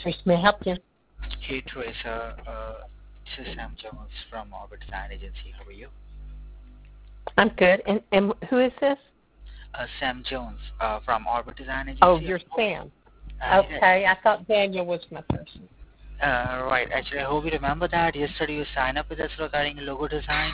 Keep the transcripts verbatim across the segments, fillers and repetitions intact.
Teresa, may I help you? Hey, Teresa. Uh, this is Sam Jones from Orbit Design Agency. How are you? I'm good. And and who is this? Uh, Sam Jones uh, from Orbit Design Oh, Agency. you're Sam. Uh, Okay, I thought Daniel was my person. uh, right. Actually, I hope you remember that. Yesterday you signed up with us regarding logo design.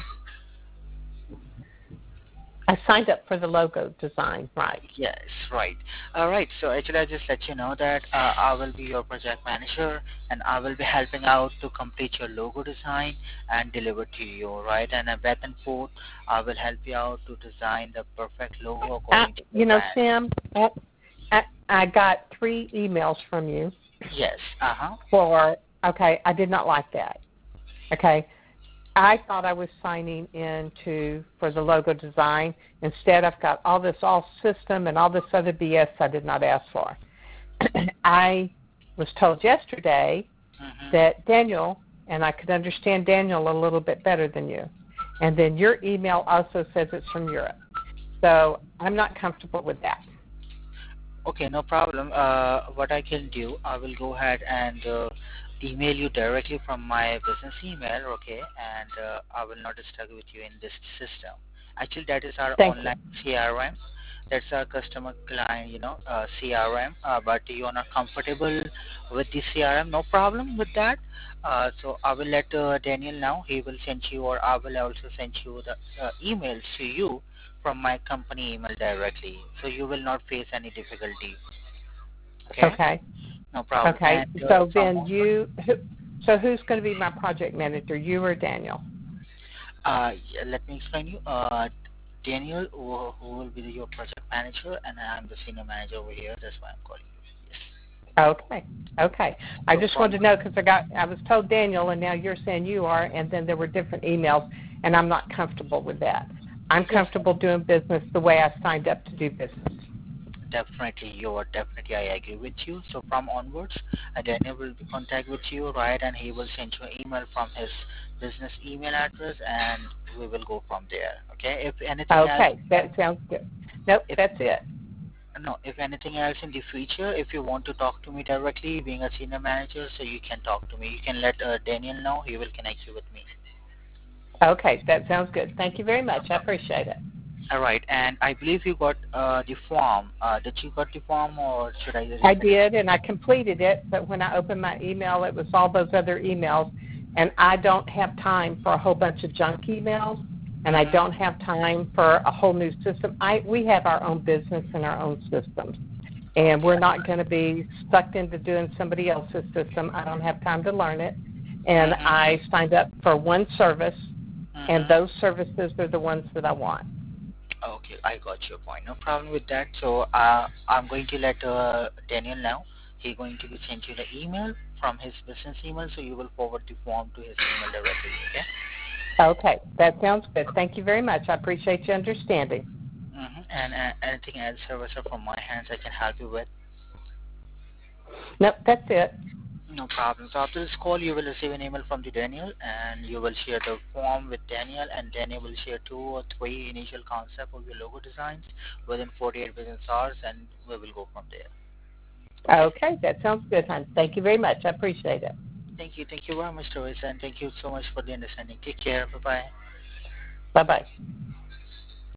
I signed up for the logo design, right? Yes, right. All right. So actually, I just let you know that uh, I will be your project manager, and I will be helping out to complete your logo design and deliver to you, right? And a back and forth, I will help you out to design the perfect logo I, according to your you know, brand. Sam, I, I, I got three emails from you Yes. Uh huh. for. Okay, I did not like that. Okay, I thought I was signing in to for the logo design. Instead, I've got all this all system and all this other B S I did not ask for. I was told yesterday Mhm. that Daniel, and I could understand Daniel a little bit better than you. And then your email also says it's from Europe. So I'm not comfortable with that. Okay, no problem. Uh, what I can do, I will go ahead and uh, email you directly from my business email, okay? And uh, I will not struggle with you in this system. Actually, that is our Thank you. online C R M. That's our customer client, you know, uh, C R M. Uh, but you are not comfortable with the C R M, no problem with that. Uh, so I will let uh, Daniel know. He will send you, or I will also send you the uh, emails to you from my company email directly, so you will not face any difficulty. Okay, Okay. no problem. Okay. And uh, So from then you, who, so who's going to be my project manager, you or Daniel? uh, yeah, let me explain you. Uh, Daniel, who, who will be your project manager, and I'm the senior manager over here. That's why I'm calling you. Yes. Okay. Okay. I So just from wanted to know because I got, I was told Daniel, and now you're saying you are, and then there were different emails, and I'm not comfortable with that. I'm yes, comfortable doing business the way I signed up to do business. definitely, you are definitely. I agree with you. So from onwards, uh, Daniel will be contact with you, right? And he will send you an email from his business email address, and we will go from there. Okay. If anything else, Okay, that sounds good. Nope, if that's it. no, if anything else in the future, if you want to talk to me directly, being a senior manager, so you can talk to me. You can let uh, Daniel know. He will connect you with me. Okay, that sounds good. Thank you very much. I appreciate it. All right. And I believe you got uh, the form. Uh, did you got the form, or should I I resend it? did, and I completed it, but when I opened my email, it was all those other emails, and I don't have time for a whole bunch of junk emails, and I Mm-hmm. don't have time for a whole new system. I we have our own business and our own systems, and Okay. we're not going to be sucked into doing somebody else's system. I don't have time to learn it, and Mm-hmm. I signed up for one service, and Mm-hmm. those services are the ones that I want. Okay, I got your point. No problem with that. So uh, I'm going to let uh, Daniel know. He's going to be send you the email from his business email, so you will forward the form to his email directly. Okay. Okay, that sounds good. Thank you very much. I appreciate your understanding. Mm-hmm. And uh, anything else, service from my hands, I can help you with. Nope, that's it. No problem. So after this call, you will receive an email from the Daniel, and you will share the form with Daniel, and Daniel will share two or three initial concept of your logo designs within forty-eight business hours, and we will go from there. Okay. Okay, that sounds good, hon. Thank you very much. I appreciate it. Thank you. Thank you very much, Teresa, and thank you so much for the understanding. Take care. Bye bye. Bye bye.